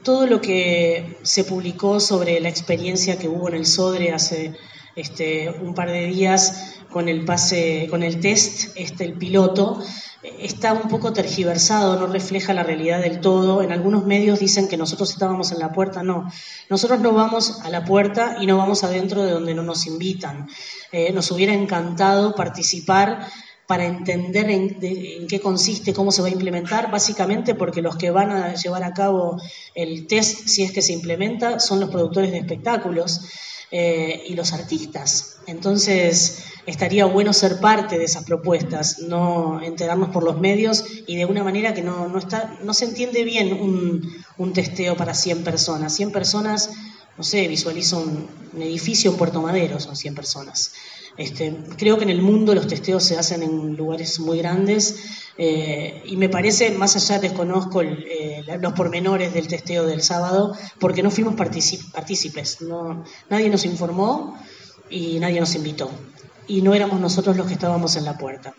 todo lo que se publicó sobre la experiencia que hubo en el Sodre hace un par de días con el test, el piloto, está un poco tergiversado, no refleja la realidad del todo. En algunos medios dicen que nosotros estábamos en la puerta, no. Nosotros no vamos a la puerta y no vamos adentro de donde no nos invitan. Nos hubiera encantado participar para entender en qué consiste, cómo se va a implementar, básicamente porque los que van a llevar a cabo el test, si es que se implementa, son los productores de espectáculos y los artistas. Entonces, estaría bueno ser parte de esas propuestas, no enterarnos por los medios y de una manera que no se entiende bien un testeo para 100 personas. 100 personas, no sé, visualizo un edificio en Puerto Madero, son 100 personas. Creo que en el mundo los testeos se hacen en lugares muy grandes y me parece, más allá desconozco los pormenores del testeo del sábado, porque no fuimos partícipes, nadie nos informó y nadie nos invitó. Y no éramos nosotros los que estábamos en la puerta.